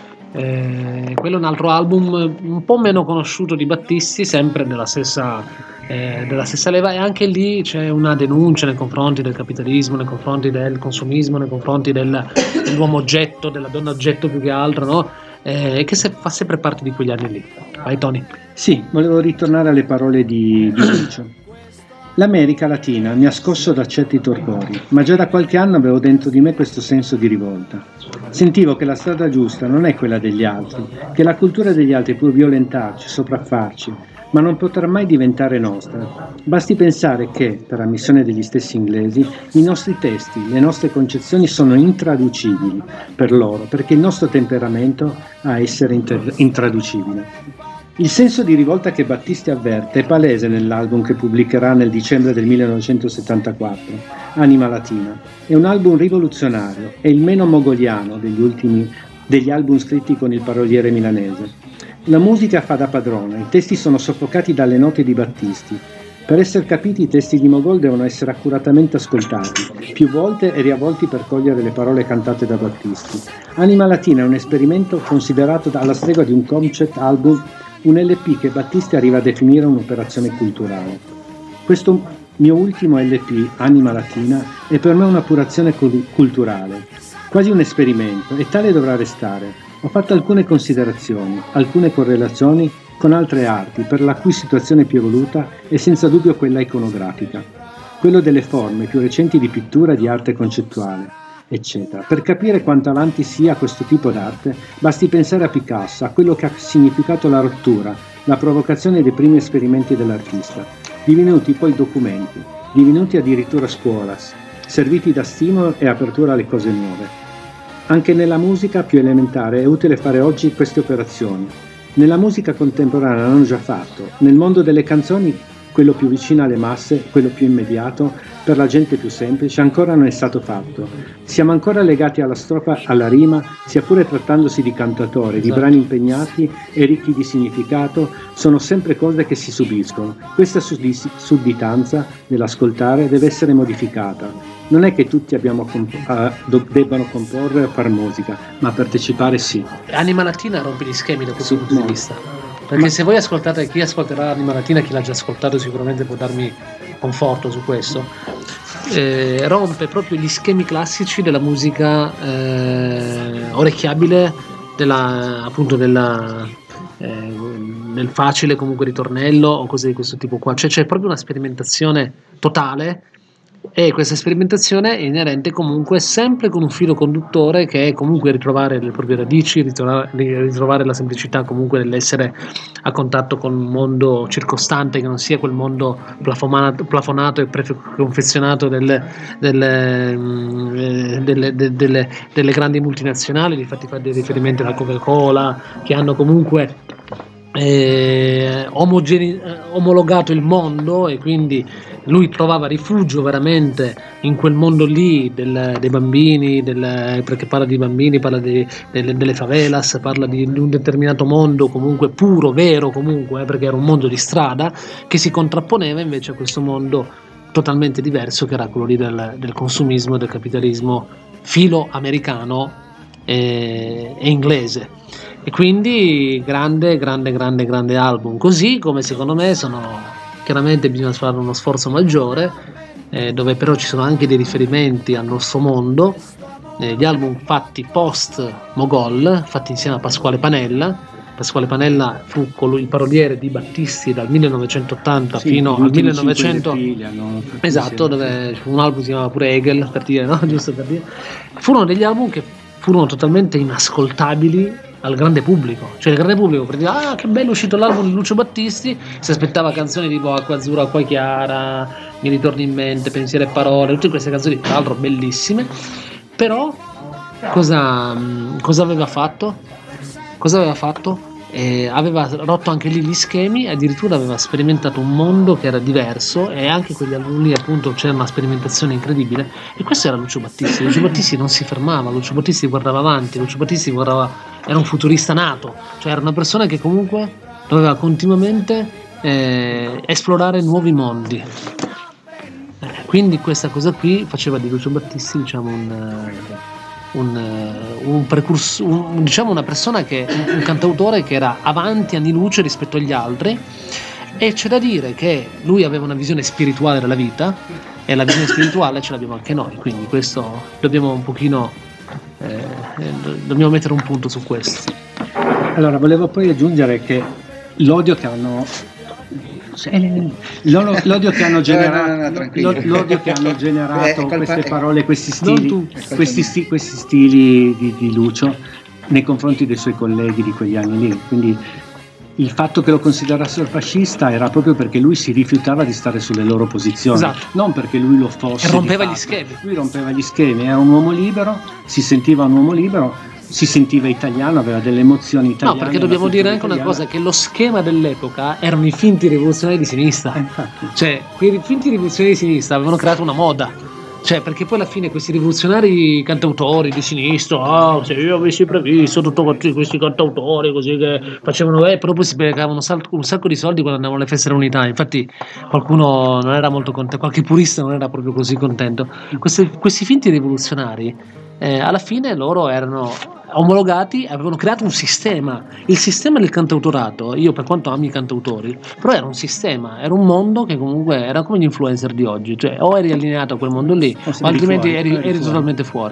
Eh, quello è un altro album un po' meno conosciuto di Battisti, sempre nella stessa, eh, della stessa leva, e anche lì c'è una denuncia nei confronti del capitalismo, nei confronti del consumismo, nei confronti del, dell'uomo oggetto, della donna oggetto più che altro, no? Eh, che se, fa sempre parte di quegli anni lì. Vai Tony. Sì, volevo ritornare alle parole di, di Lucio. L'America Latina mi ha scosso da certi torpori, ma già da qualche anno avevo dentro di me questo senso di rivolta. Sentivo che la strada giusta non è quella degli altri, che la cultura degli altri può violentarci, sopraffarci, ma non potrà mai diventare nostra. Basti pensare che, per ammissione degli stessi inglesi, i nostri testi, le nostre concezioni sono intraducibili per loro, perché il nostro temperamento ha a essere inter- intraducibile. Il senso di rivolta che Battisti avverte è palese nell'album che pubblicherà nel dicembre del millenovecentosettantaquattro, Anima Latina. È un album rivoluzionario, è il meno mogoliano degli ultimi degli album scritti con il paroliere milanese. La musica fa da padrona, i testi sono soffocati dalle note di Battisti. Per essere capiti i testi di Mogol devono essere accuratamente ascoltati, più volte e riavvolti per cogliere le parole cantate da Battisti. Anima Latina è un esperimento considerato alla stregua di un concept album, un L P che Battisti arriva a definire un'operazione culturale. Questo mio ultimo L P, Anima Latina, è per me un'appurazione culturale, quasi un esperimento, e tale dovrà restare. Ho fatto alcune considerazioni, alcune correlazioni con altre arti, per la cui situazione più evoluta è senza dubbio quella iconografica, quello delle forme più recenti di pittura e di arte concettuale, eccetera. Per capire quanto avanti sia questo tipo d'arte, basti pensare a Picasso, a quello che ha significato la rottura, la provocazione dei primi esperimenti dell'artista, divenuti poi documenti, divenuti addirittura scuola, serviti da stimolo e apertura alle cose nuove. Anche nella musica più elementare è utile fare oggi queste operazioni. Nella musica contemporanea l'hanno già fatto, nel mondo delle canzoni quello più vicino alle masse, quello più immediato, per la gente più semplice, ancora non è stato fatto. Siamo ancora legati alla strofa, alla rima, sia pure trattandosi di cantatori, esatto. Di brani impegnati e ricchi di significato, sono sempre cose che si subiscono. Questa sudditanza dell'ascoltare deve essere modificata. Non è che tutti abbiamo comp- uh, debbano comporre o far musica, ma partecipare sì. Anima Latina rompe gli schemi da questo sì, punto no. di vista. Perché ma se voi ascoltate, chi ascolterà Anima Latina, chi l'ha già ascoltato sicuramente può darmi conforto su questo, eh, rompe proprio gli schemi classici della musica eh, orecchiabile, della, appunto della, eh, del facile comunque ritornello o cose di questo tipo qua, cioè c'è proprio una sperimentazione totale E questa sperimentazione è inerente comunque sempre con un filo conduttore che è comunque ritrovare le proprie radici, ritrovare, ritrovare la semplicità comunque dell'essere a contatto con un mondo circostante che non sia quel mondo plafonato, plafonato e preconfezionato delle, delle, delle, delle, delle, delle grandi multinazionali. Difatti fa dei riferimenti alla Coca-Cola, che hanno comunque eh, omogene- omologato il mondo, e quindi lui trovava rifugio veramente in quel mondo lì del, dei bambini, del, perché parla di bambini, parla di, delle, delle favelas, parla di, di un determinato mondo comunque puro, vero comunque, eh, perché era un mondo di strada che si contrapponeva invece a questo mondo totalmente diverso che era quello lì del, del consumismo e del capitalismo filo americano e, e inglese. E quindi grande, grande, grande, grande album, così come secondo me sono... Chiaramente bisogna fare uno sforzo maggiore, eh, dove però ci sono anche dei riferimenti al nostro mondo, eh, gli album fatti post Mogol, fatti insieme a Pasquale Panella. Pasquale Panella fu colui, il paroliere di Battisti dal millenovecentottanta Sì, fino gli al ultimi millenovecento. cinque figli hanno fatto Esatto, insieme. dove fu un album che si chiamava pure Hegel, per dire, no? Giusto per dire. Furono degli album che furono totalmente inascoltabili al grande pubblico, cioè il grande pubblico per dire ah che bello è uscito l'album di Lucio Battisti, si aspettava canzoni tipo Acqua Azzurra, Acqua Chiara, Mi ritorni in mente, Pensieri e Parole, tutte queste canzoni tra l'altro bellissime, però cosa, cosa aveva fatto? Cosa aveva fatto? Eh, aveva rotto anche lì gli schemi, addirittura aveva sperimentato un mondo che era diverso, e anche quegli album lì appunto c'era una sperimentazione incredibile, e questo era Lucio Battisti. Lucio Battisti non si fermava, Lucio Battisti guardava avanti, Lucio Battisti guardava, era un futurista nato, cioè era una persona che comunque doveva continuamente eh, esplorare nuovi mondi, eh, quindi questa cosa qui faceva di Lucio Battisti diciamo un... Un, un precursore, un, diciamo una persona che un, un cantautore che era avanti anni luce rispetto agli altri, e c'è da dire che lui aveva una visione spirituale della vita, e la visione spirituale ce l'abbiamo anche noi, quindi questo dobbiamo un pochino eh, dobbiamo mettere un punto su questo. Allora, volevo poi aggiungere che l'odio che hanno L'odio, l'odio che hanno generato, no, no, no, l'odio che hanno generato Beh, queste colpa, parole, questi stili, tu, questi, sti, questi stili di, di Lucio nei confronti dei suoi colleghi di quegli anni lì. Quindi il fatto che lo considerassero fascista era proprio perché lui si rifiutava di stare sulle loro posizioni, esatto. Non perché lui lo fosse. E rompeva di gli fatto. schemi. Lui rompeva gli schemi, era un uomo libero, si sentiva un uomo libero. Si sentiva italiano, aveva delle emozioni italiane. No, perché dobbiamo dire anche una cosa, che lo schema dell'epoca erano i finti rivoluzionari di sinistra, Eh, infatti. cioè quei finti rivoluzionari di sinistra avevano creato una moda, cioè perché poi alla fine questi rivoluzionari cantautori di sinistra, ah se io avessi previsto tutto così, questi cantautori così che facevano eh, però poi si beccavano un, sal- un sacco di soldi quando andavano alle feste dell'unità, infatti qualcuno non era molto contento, qualche purista non era proprio così contento. Questi, questi finti rivoluzionari eh, alla fine loro erano omologati, avevano creato un sistema, il sistema del cantautorato. Io, per quanto ami i cantautori, però era un sistema, era un mondo che comunque era come gli influencer di oggi, cioè o eri allineato a quel mondo lì O o sei altrimenti fuori, eri, eri eri fuori. totalmente fuori.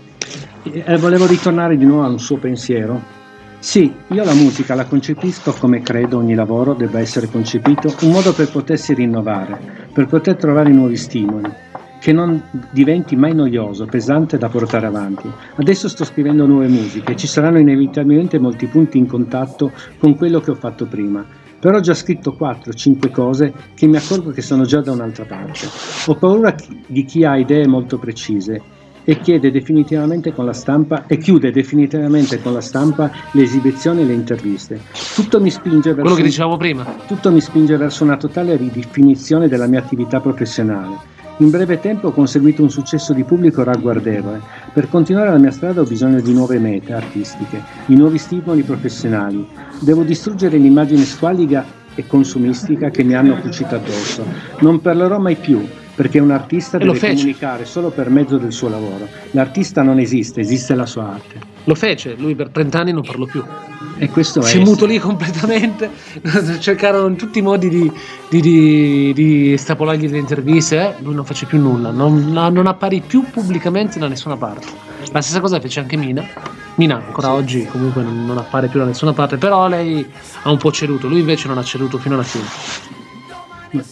Eh, volevo ritornare di nuovo al suo pensiero. Sì, io la musica la concepisco come credo ogni lavoro debba essere concepito, un modo per potersi rinnovare, per poter trovare nuovi stimoli, che non diventi mai noioso, pesante da portare avanti. Adesso sto scrivendo nuove musiche, ci saranno inevitabilmente molti punti in contatto con quello che ho fatto prima, però ho già scritto quattro cinque cose che mi accorgo che sono già da un'altra parte. Ho paura di chi ha idee molto precise e chiede definitivamente con la stampa e chiude definitivamente con la stampa le esibizioni e le interviste. Tutto mi spinge verso Quello che dicevamo prima. Tutto mi spinge verso una totale ridefinizione della mia attività professionale. In breve tempo ho conseguito un successo di pubblico ragguardevole. Per continuare la mia strada ho bisogno di nuove mete artistiche, di nuovi stimoli professionali. Devo distruggere l'immagine squalliga e consumistica che mi hanno cucito addosso. Non parlerò mai più, perché un artista E lo deve fece. comunicare solo per mezzo del suo lavoro. L'artista non esiste, esiste la sua arte. Lo fece, lui per trent'anni non parlò più. E questo Si è mutolì completamente, cercarono in tutti i modi di, di, di, di estrapolargli delle interviste, eh? Lui non fece più nulla, non, non apparì più pubblicamente da nessuna parte. La stessa cosa fece anche Mina. Mina ancora oggi comunque non, non appare più da nessuna parte, però lei ha un po' ceduto, lui invece non ha ceduto fino alla fine.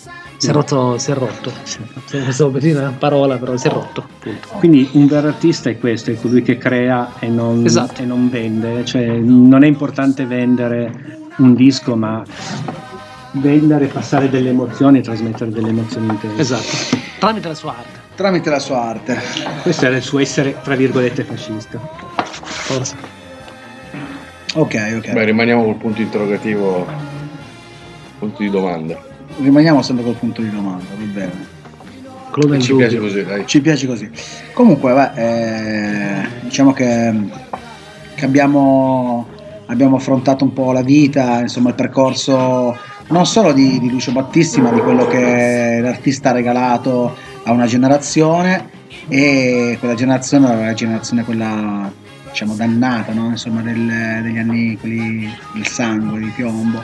Si è rotto, si è rotto. Stavo per dire una parola, però si è rotto. Punto. Quindi un vero artista è questo, è colui che crea e non, Esatto. e non vende. Cioè, non è importante vendere un disco, ma vendere, passare delle emozioni e trasmettere delle emozioni intere. Esatto. Tramite la sua arte. Tramite la sua arte. Questo era il suo essere, tra virgolette, fascista. Forse. Ok, ok. Beh, rimaniamo col punto interrogativo, punto di domanda. Rimaniamo sempre col punto di domanda, va bene. Quello del Ci dubbio. piace così, dai. Ci piace così. Comunque, beh, eh, diciamo che, che abbiamo, abbiamo affrontato un po' la vita, insomma, il percorso non solo di, di Lucio Battisti, ma di quello che l'artista ha regalato a una generazione, e quella generazione era la generazione quella, diciamo, dannata, no? Insomma, del, degli anni quelli del sangue, di piombo.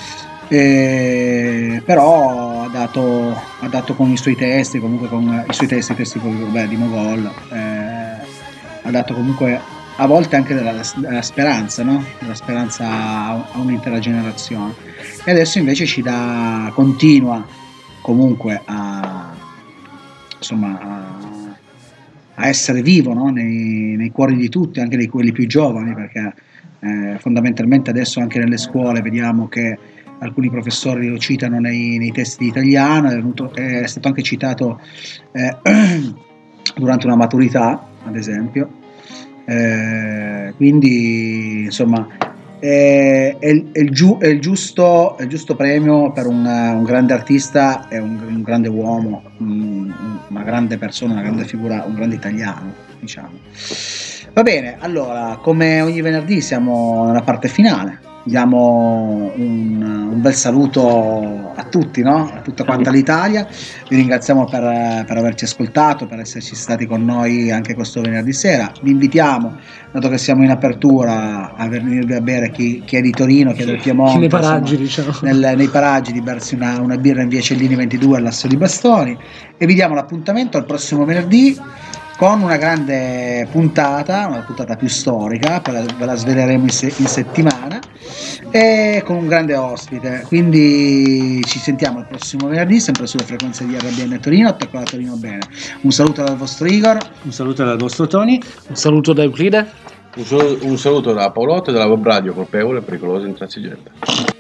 E, però ha dato, ha dato con i suoi testi, comunque con i suoi testi, i testi beh, di Mogol, eh, ha dato comunque a volte anche della, della speranza, no? Della speranza a, a un'intera generazione, e adesso invece ci dà, continua comunque a, insomma, a, a essere vivo, no? nei, nei cuori di tutti, anche di quelli più giovani, perché eh, fondamentalmente adesso anche nelle scuole vediamo che alcuni professori lo citano nei, nei testi di italiano, è, venuto, è stato anche citato eh, durante una maturità, ad esempio. Eh, quindi insomma è, è, è, il, giu, è, il, giusto, è il giusto premio per un, un grande artista e un, un grande uomo, un, una grande persona, una grande figura, un grande italiano, diciamo. Va bene, allora, come ogni venerdì siamo nella parte finale. Diamo un, un bel saluto a tutti, no? A tutta quanta l'Italia. Vi ringraziamo per, per averci ascoltato, per esserci stati con noi anche questo venerdì sera. Vi invitiamo, dato che siamo in apertura, a venirvi a bere chi, chi è di Torino, chi è del Piemonte, nei paraggi, insomma, diciamo. nel, nei paraggi, di bersi una, una birra in via Cellini ventidue all'Asso di Bastoni, e vi diamo l'appuntamento al prossimo venerdì con una grande puntata, una puntata più storica, ve la, ve la sveleremo in, se, in settimana, e con un grande ospite. Quindi ci sentiamo il prossimo venerdì, sempre sulle frequenze di R B N Torino, attacco a Torino bene. Un saluto dal vostro Igor, un saluto dal vostro Tony, un saluto da Euclide, un, saluto, un saluto da Paolotto e dalla Web Radio, colpevole, pericoloso e intransigente.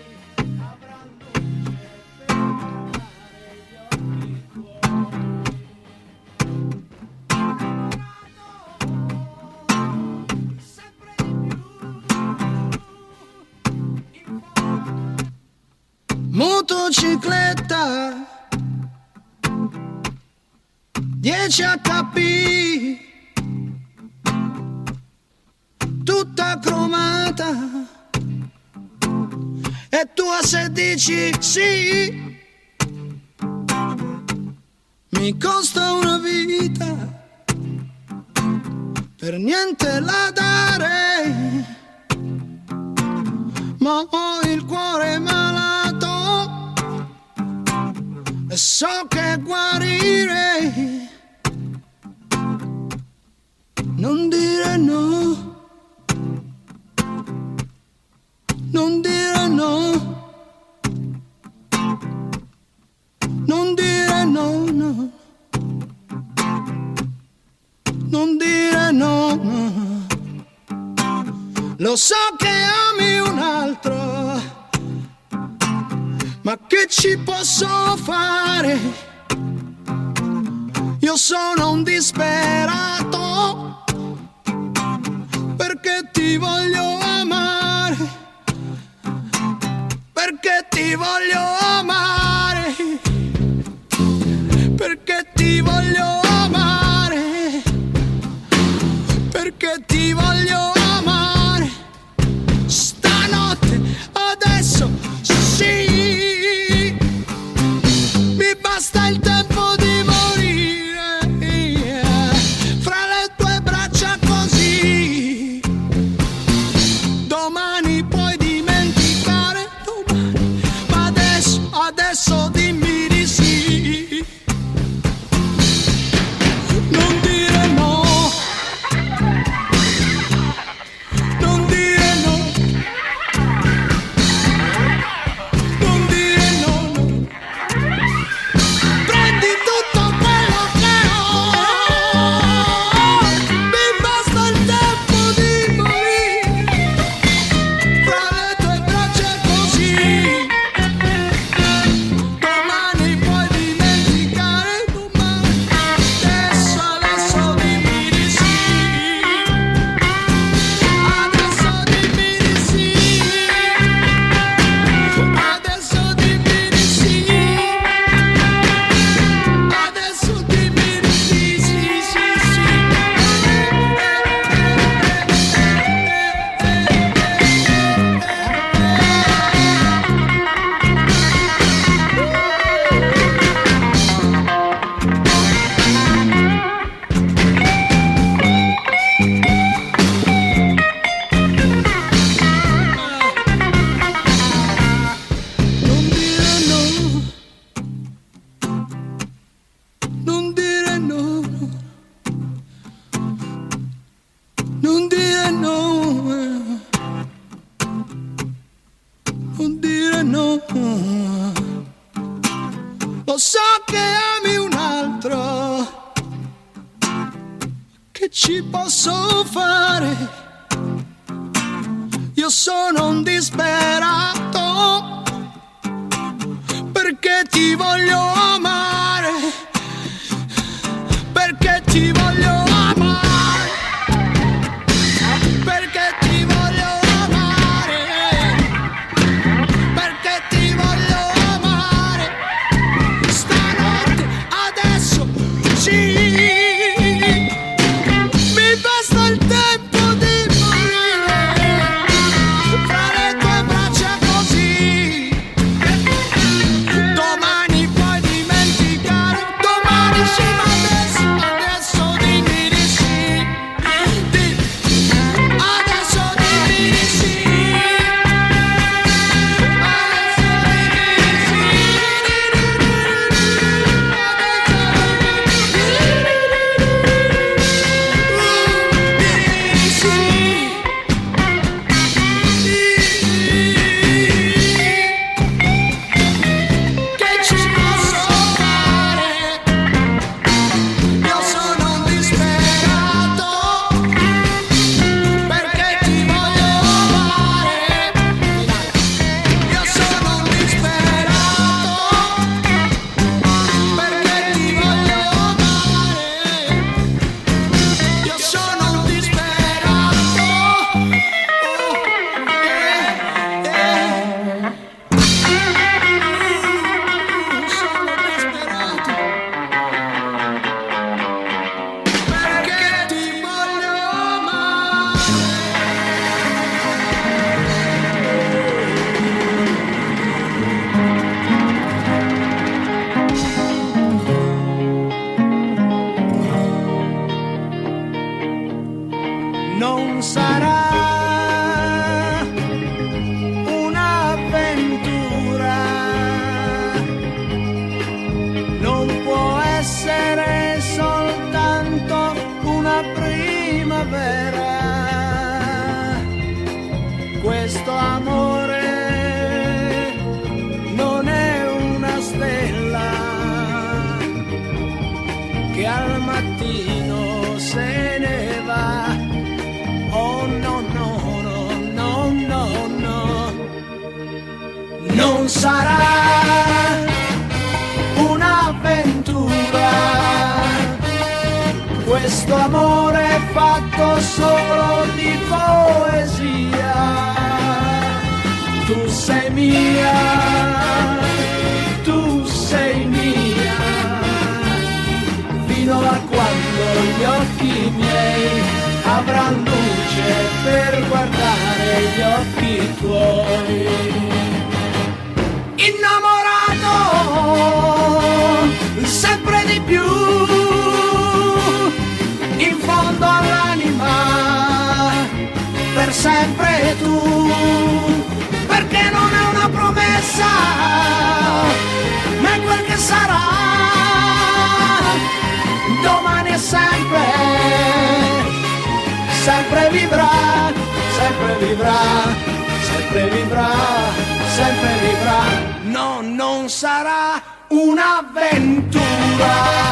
Motocicletta dieci acca pi, tutta cromata, e tu a se dici sì, mi costa una vita, per niente la dare, ma ho il cuore malato e so che guarire. Non dire no, non dire no, non dire no, no, non dire no, no. Lo so che ami un altro, ma che ci posso fare? Io sono un disperato, perché ti voglio amare, perché ti voglio amare, perché ti voglio amare, perché ti voglio amare, stanotte, adesso, sì, mi basta il tempo di morire fra le tue braccia così. Domani puoi dimenticare, domani, ma adesso, adesso so che ami un altro, che ci posso fare? Io sono un disperato, perché ti voglio amare, perché ti voglio amare, perché ti voglio amare, perché ti voglio amare, stanotte, adesso, sì, mi basta il tempo di morire fra le tue braccia così, domani puoi dimenticare, domani sì, ma adesso, adesso dimmi di sì, di, adesso dimmi di sì, adesso dimmi di sì, che ci posso fare? Io sono un disperato, perché ti voglio amare. Io sono un disperato, perché ti voglio amare. Io sono un disperato. Oh, eh, eh. Sono disperato, perché ti voglio amare. Non sarà un'avventura, non può essere soltanto una primavera. Questo amore non è una stella che al mattino se ne va. Oh no, no, no, no, no, no. Non sarà un'avventura, questo amore è fatto solo di poesia. Tu sei mia, tu sei mia, fino a quando gli occhi miei avranno luce per guardare gli occhi tuoi. Innamorato sempre di più, in fondo all'anima, per sempre tu, perché non è una promessa, ma è quel che sarà, domani è sempre, sempre vivrà, sempre vivrà, sempre vivrà, sempre vivrà. No, non sarà un'avventura.